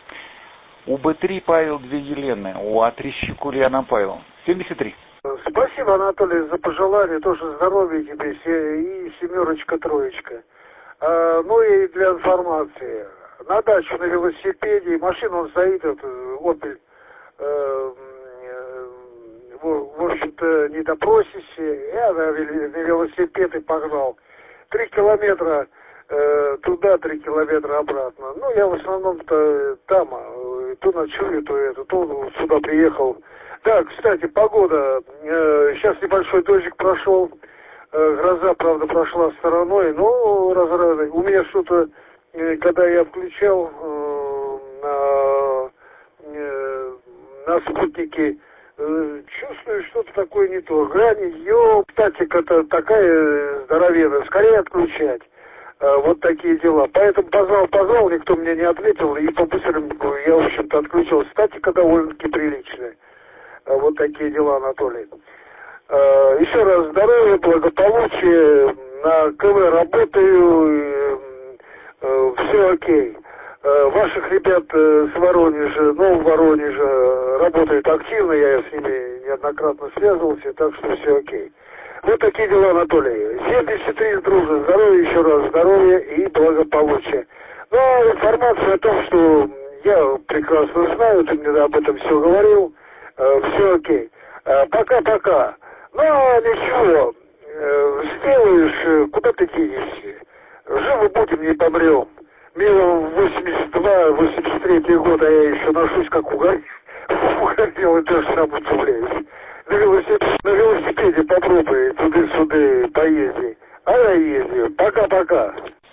У Б три Павел, две Елены, у А три Щука Ульяна Павел. семьдесят три. Спасибо, Анатолий, за пожелание. Тоже здоровья тебе и семерочка, троечка. А, ну и для информации. На дачу на велосипеде, машина он стоит, это Opel, э, э, в, в общем-то, не допросище. Я на, на велосипед и погнал. Три километра э, туда, три километра обратно. Ну, я в основном-то там, то ночую, то это, то сюда приехал. Да, кстати, погода. Э, сейчас небольшой дождик прошел. Э, гроза, правда, прошла стороной. Но разрады. У меня что-то, э, когда я включал э, на, э, на спутнике, э, чувствую, что-то такое не то. Грани, ё, статика-то такая здоровенная. Скорее отключать. Э, вот такие дела. Поэтому позвал, позвал, никто мне не ответил. И по-быстренькому я, в общем-то, отключил. Статика довольно-таки приличная. Вот такие дела, Анатолий. Еще раз здоровья, благополучия. На КВ работаю, все окей. Ваших ребят с Воронежа, ну, в Воронеже работают активно, я с ними неоднократно связывался, так что все окей. Вот такие дела, Анатолий. семьдесят три, дружи, здоровья, еще раз здоровья и благополучия. Ну, а информация о том, что я прекрасно знаю, ты мне об этом все говорил. Все окей. Пока-пока. Ну, ничего. Сделаешь, куда ты денешься? Живы будем, не помрем. Мне восемьдесят два восемьдесят третий год, а я еще ношусь, как угорел. Угорел и тоже сам удивляюсь. На велосипеде, на велосипеде попробуй туды-сюды поезди. А я ездил. Пока-пока.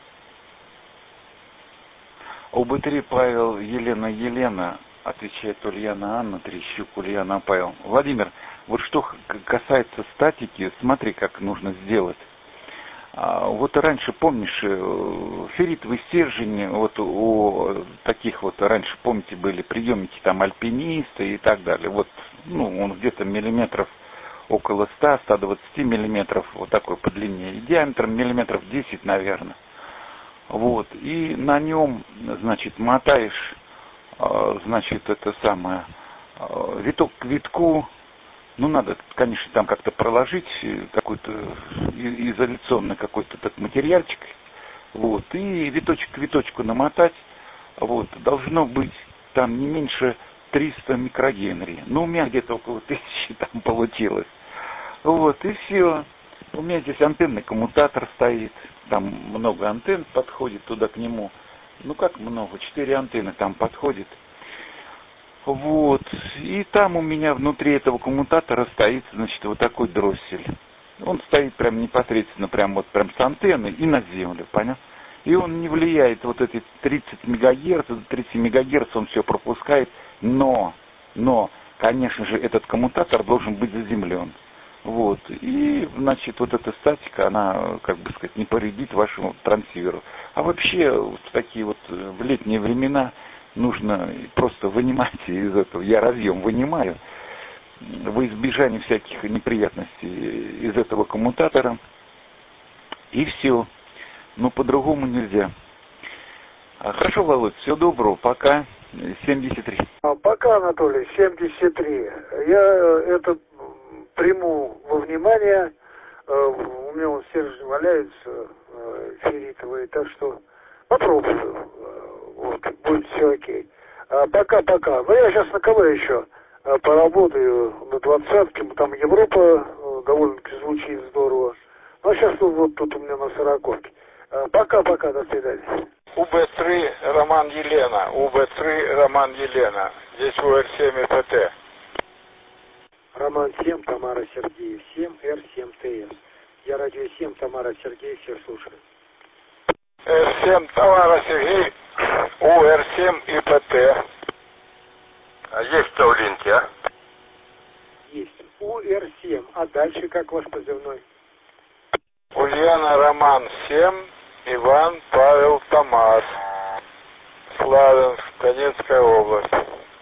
У Б три Павел, Елена, Елена. Отвечает Ульяна Анна, Трещук, Ульяна Павел. Владимир, вот что касается статики, смотри, как нужно сделать. А, вот раньше, помнишь, ферритовый стержень, вот у таких вот, раньше, помните, были приемники там альпиниста и так далее. Вот, ну, он где-то миллиметров около ста — ста двадцати миллиметров, вот такой по длине, и диаметром миллиметров десять, наверное. Вот, и на нем, значит, мотаешь, значит, это самое, виток к витку, ну, надо, конечно, там как-то проложить какой-то изоляционный какой-то так материальчик, вот, и виточек к виточку намотать, вот, должно быть там не меньше триста микрогенри, ну, у меня где-то около тысячи там получилось, вот, и все. У меня здесь антенный коммутатор стоит, там много антенн подходит туда к нему. Ну как много, четыре антенны там подходит. Вот. И там у меня внутри этого коммутатора стоит, значит, вот такой дроссель. Он стоит прям непосредственно, прям вот прям с антенны и на землю, понял? И он не влияет, вот эти тридцать мегагерц, тридцать мегагерц он все пропускает, но, но, конечно же, этот коммутатор должен быть заземлен. Вот. И, значит, вот эта статика, она, как бы сказать, не повредит вашему трансиверу. А вообще, в такие вот в летние времена нужно просто вынимать из этого. Я разъем вынимаю во избежание всяких неприятностей из этого коммутатора. И все. Но по-другому нельзя. Хорошо, Володь, всего доброго. Пока. семьдесят три. Пока, Анатолий, семьдесят три. Я это приму во внимание. У меня он стержень валяется, ферритовый, так что попробую. Вот, будет все окей. Пока-пока. Ну, я сейчас на КВ еще поработаю на двадцатке. Там Европа довольно-таки звучит здорово. Ну, а сейчас вот, вот тут у меня на сороковке. Пока-пока, до свидания. У Б три Роман Елена, У Б три Роман Елена. Здесь У Р семь и П Т. Роман семь, Тамара Сергеев семь, Р семь Т С. Я радио семь, Тамара Сергеев, всех слушаю. Р семь, Тамара Сергеев, У Р семь и П Т. А есть кто в линке, а? Есть. У Р семь. А дальше как ваш позывной? Ульяна Роман семь, Иван Павел Тамас. Славянск, Донецкая область.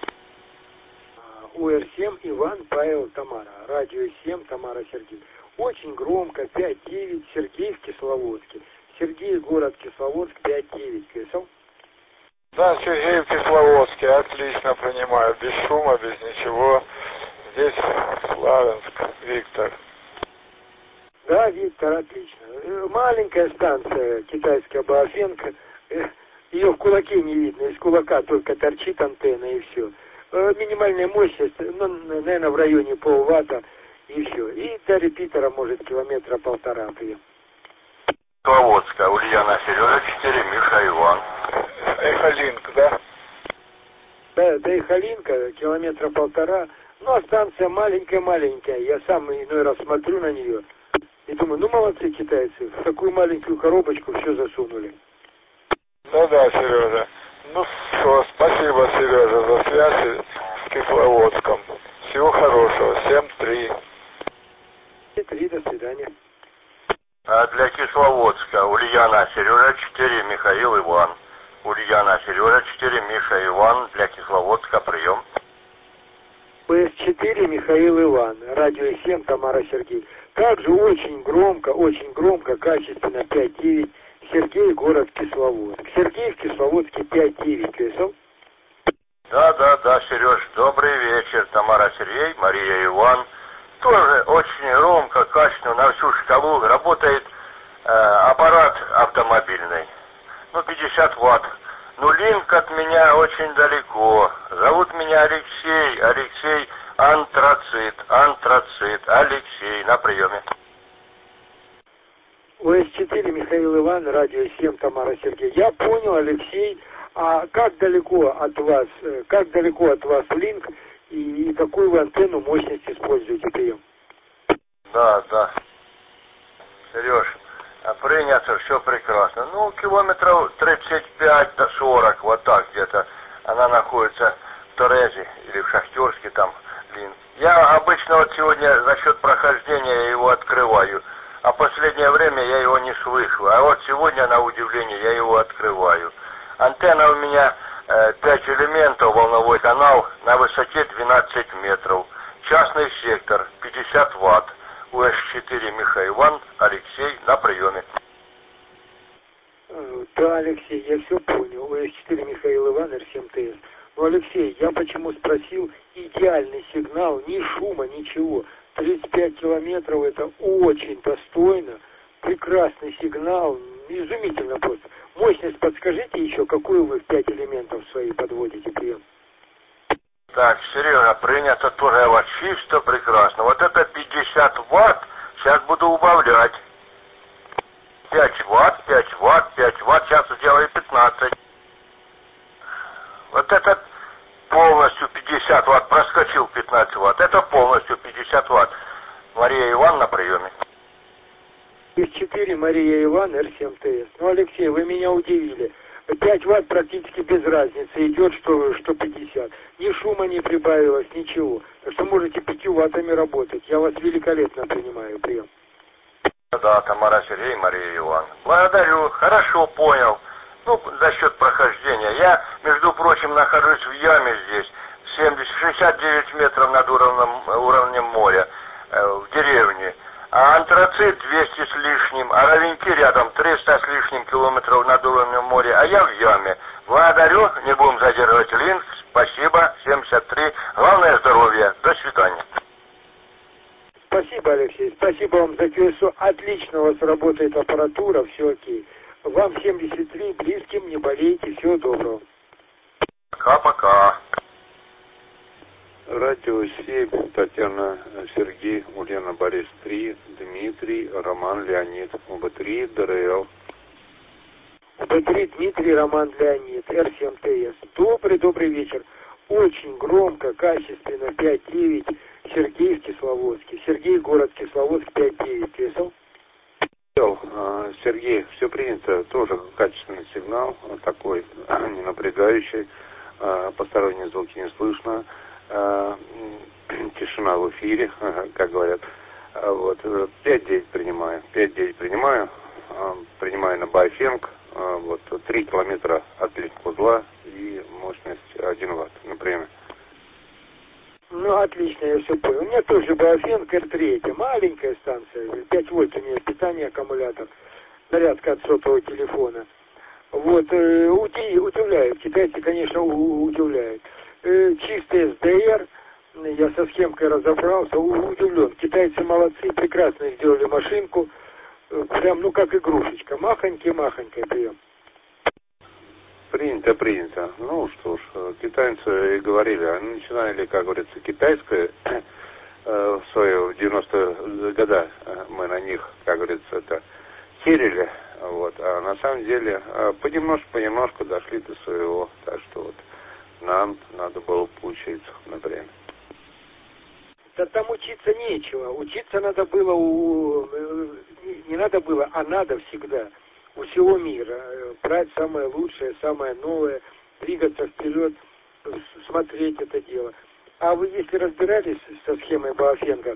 У Р семь, Иван Павел Тамара. Радио семь, Тамара Сергеев. Очень громко, пять девять, Сергей в Кисловодске. Сергей, город Кисловодск, пять девять. Слышал? Да, Сергей в Кисловодске, отлично понимаю, без шума, без ничего. Здесь Славянск, Виктор. Да, Виктор, отлично. Маленькая станция, китайская Баофенко. Ее в кулаке не видно, из кулака только торчит антенна и все. Минимальная мощность, ну, наверное, в районе полватта и все. И до репитера может километра полтора прием. Кисловодская, Ульяна Сережа четыре, Миша Иван. Эхолинк, да? Да, до Эхолинка километра полтора. Ну, а станция маленькая-маленькая. Я сам иной раз смотрю на нее и думаю, ну, молодцы китайцы, в такую маленькую коробочку все засунули. Ну да, Сережа. Ну что, спасибо, Сережа, за связь с Кисловодском. Всего хорошего. семь три. три, до свидания. А для Кисловодска Ульяна Сережа четыре, Михаил Иван. Ульяна Сережа четыре, Миша Иван. Для Кисловодска прием. П С четыре, Михаил Иван. Радио семь, Тамара Сергеев. Также очень громко, очень громко, качественно пять девять. Сергей, город Кисловодск. Сергей в Кисловодске пять девять. Слышал? Да, да, да, Сереж, добрый вечер. Тамара Сергей, Мария Иван. Тоже очень громко, качественно, на всю шкалу работает э, аппарат автомобильный. Ну, пятьдесят ватт. Ну, линк от меня очень далеко. Зовут меня Алексей, Алексей Антрацит, Антрацит, Алексей, на приеме. У С четыре, Михаил Иван, радио семь, Тамара Сергей. Я понял, Алексей, а как далеко от вас, как далеко от вас линк и, и какую вы антенну мощность используете прием? Да, да. Сереж, принято, все прекрасно. Ну, километров тридцать пять до сорок, вот так где-то. Она находится в Торезе или в Шахтерске там линк. Я обычно вот сегодня за счет прохождения его открываю. А последнее время я его не слышу. А вот сегодня, на удивление, я его открываю. Антенна у меня э, пять элементов, волновой канал на высоте двенадцать метров. Частный сектор, пятьдесят ватт. У С четыре, Миха Иван, Алексей, на приеме. Да, Алексей, я все понял. У С четыре, Михаил Иван, Р семь Т С. Ну, Алексей, я почему спросил идеальный сигнал, ни шума, ничего. тридцать пять километров, это очень достойно, прекрасный сигнал, изумительно просто. Мощность подскажите еще, какую вы в пять элементов свои подводите прием? Так, Сережа, принято тоже вот чисто прекрасно. Вот это пятьдесят ватт, сейчас буду убавлять. пять ватт, пять ватт, пять ватт, сейчас сделаю пятнадцать. Вот этот полностью пятьдесят ватт, проскочил пятнадцать ватт. Это полностью пятьдесят ватт. Мария Иван на приеме. С четыре, Мария Иван, Р семь Т С. Ну, Алексей, вы меня удивили. пять ватт практически без разницы идет, что, что пятьдесят. Ни шума не прибавилось, ничего. Так что можете пятью ваттами работать. Я вас великолепно принимаю. Прием. Да, Тамара Сергей, Мария Иван. Благодарю, хорошо понял. Ну, за счет прохождения. Я, между прочим, нахожусь в яме здесь, семьдесят, шестьдесят девять метров над уровнем, уровнем моря, э, в деревне. А антрацит двести с лишним, а ровеньки рядом триста с лишним километров над уровнем моря, а я в яме. Благодарю, не будем задерживать линк. Спасибо, семьдесят три. Главное здоровье. До свидания. Спасибо, Алексей. Спасибо вам за Q S O. Отлично у вас работает аппаратура, все окей. Вам семьдесят три, близким, не болейте, всего доброго. Пока-пока. Радио семь, Татьяна, Сергей, Ульяна, Борис три, Дмитрий, Роман, Леонид, УБ-три, ДРЛ. УБ-три, Дмитрий, Роман, Леонид, Р семь ТС. Добрый, добрый вечер. Очень громко, качественно, пять девять, Сергей в Кисловодске. Сергей, город Кисловодск, пять девять. Слышал? Сергей, все принято, тоже качественный сигнал, такой не напрягающий, посторонние звуки не слышно, тишина в эфире, как говорят. Вот, пять девять принимаю, пять девять принимаю, принимаю на Байфенг, вот, три километра от узла и мощность один ватт, например. Ну, отлично, я все понял. У меня тоже Байфенг Р три, маленькая станция, пять вольт у нее питание, аккумулятор, зарядка от сотового телефона. Вот, э, удивляет, китайцы, конечно, удивляют. Э, чистый эс ди эр, я со схемкой разобрался, удивлен. Китайцы молодцы, прекрасно сделали машинку, прям, ну, как игрушечка, махонький-махонький прием. Принято, принято. Ну что ж, китайцы и говорили, они начинали, как говорится, китайское, э, в свое, в девяностые годы мы на них, как говорится, это херили, вот, а на самом деле понемножку-понемножку дошли до своего, так что вот нам надо было поучиться, например. Да там учиться нечего, учиться надо было, у, не, не надо было, а надо всегда. У всего мира, брать самое лучшее, самое новое, двигаться вперед, смотреть это дело. А вы, если разбирались со схемой Баофенга,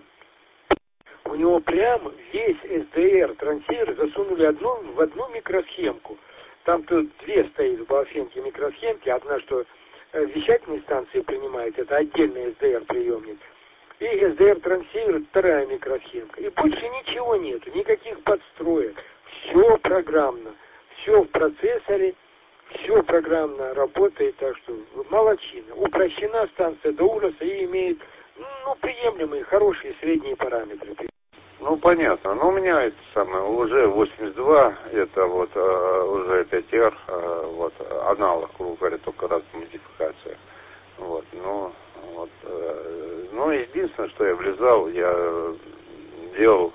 у него прям весь эс ди эр трансивер засунули одну, в одну микросхемку. Там тут две стоит в Баофенге микросхемки, одна, что вещательные станции принимает, это отдельный эс ди эр приемник, и эс ди эр трансивер, вторая микросхемка. И больше ничего нету, никаких подстроек. Все программно, все в процессоре, все программно работает, так что молодчина. Упрощена станция до ужаса и имеет, ну, приемлемые, хорошие средние параметры. Ну, понятно. Но у меня это самое, уже восемьдесят два, это вот э, уже пять эр, э, вот, аналог, грубо говоря, только раз модификация. Вот, ну, вот, э, ну, единственное, что я влезал, я делал,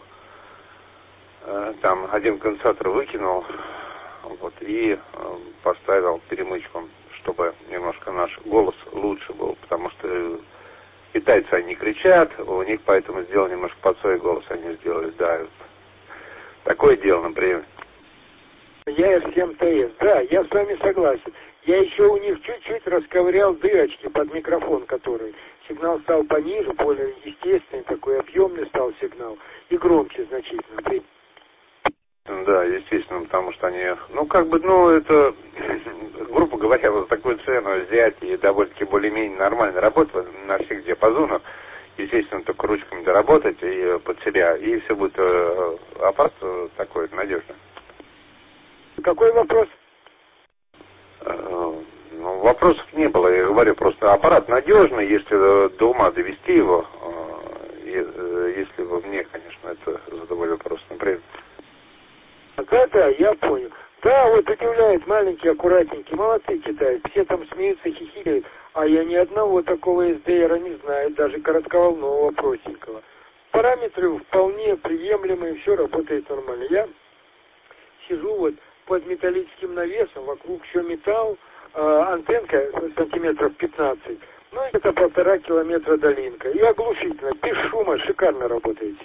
там один конденсатор выкинул, вот, и э, поставил перемычку, чтобы немножко наш голос лучше был, потому что китайцы, они кричат, у них поэтому сделал немножко под свой голос, они сделали, да, такое дело, например. Я Р семь ТС, да, я с вами согласен. Я еще у них чуть-чуть расковырял дырочки под микрофон, который сигнал стал пониже, более естественный, такой объемный стал сигнал, и громче значительно. Да, естественно, потому что они, ну, как бы, ну, это, грубо говоря, вот такую цену взять и довольно-таки более-менее нормально работать на всех диапазонах, естественно, только ручками доработать и под себя, и все будет э, аппарат такой надежный. Какой вопрос? Э, ну, вопросов не было, я говорю, просто аппарат надежный, если до ума довести его, э, если вы мне, конечно, это задавали вопрос, например. Да, да, я понял. Да, вот удивляет, маленький, аккуратненький, молодцы китайцы, все там смеются, хихикают, а я ни одного такого эс ди эр не знаю, даже коротковолнового, простенького. Параметры вполне приемлемые, все работает нормально. Я сижу вот под металлическим навесом, вокруг еще металл, э, антенка сантиметров пятнадцать, ну это полтора километра долинка. И оглушительно, без шума, шикарно работаете.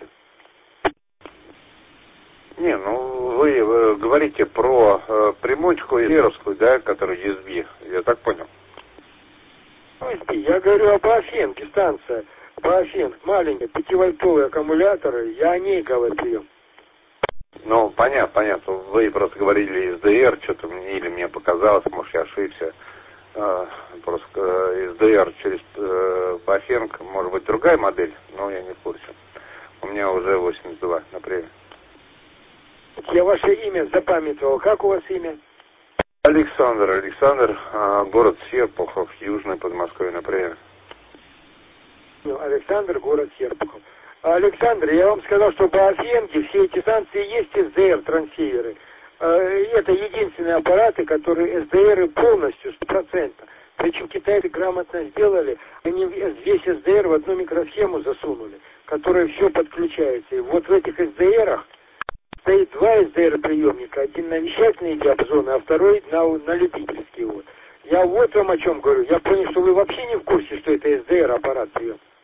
Не, ну вы, вы говорите про э, примочку эсдеровскую, да, которая ю эс би, я так понял. ю эс би, я говорю об Баофенге, станция. Баофенг, маленький, пятивольтовый аккумулятор, я о ней говорю. Ну, понятно, понятно. Вы просто говорили эс ди эр, что-то мне, или мне показалось, может, я ошибся. Э, просто э, эс ди эр через э, Баофенг, может быть, другая модель, но я не в курсе. У меня уже восемьдесят два, например. Я ваше имя запамятовал. Как у вас имя? Александр. Александр, город Серпухов, Южный Подмосковье, например. Александр, город Серпухов. Александр, я вам сказал, что по Баофенге все эти станции есть эс ди эр-трансиверы. Это единственные аппараты, которые эс ди эр полностью, стопроцентно, Причем китайцы грамотно сделали, они весь эс дэ эр в одну микросхему засунули, которая все подключается. И вот в этих эс дэ эрах стоит два эс дэ эр приемника, один на вещательные диапазоны, а второй на, на любительские. Вот. Я вот вам о чем говорю. Я понял, что вы вообще не в курсе, что это эс дэ эр аппарат прием.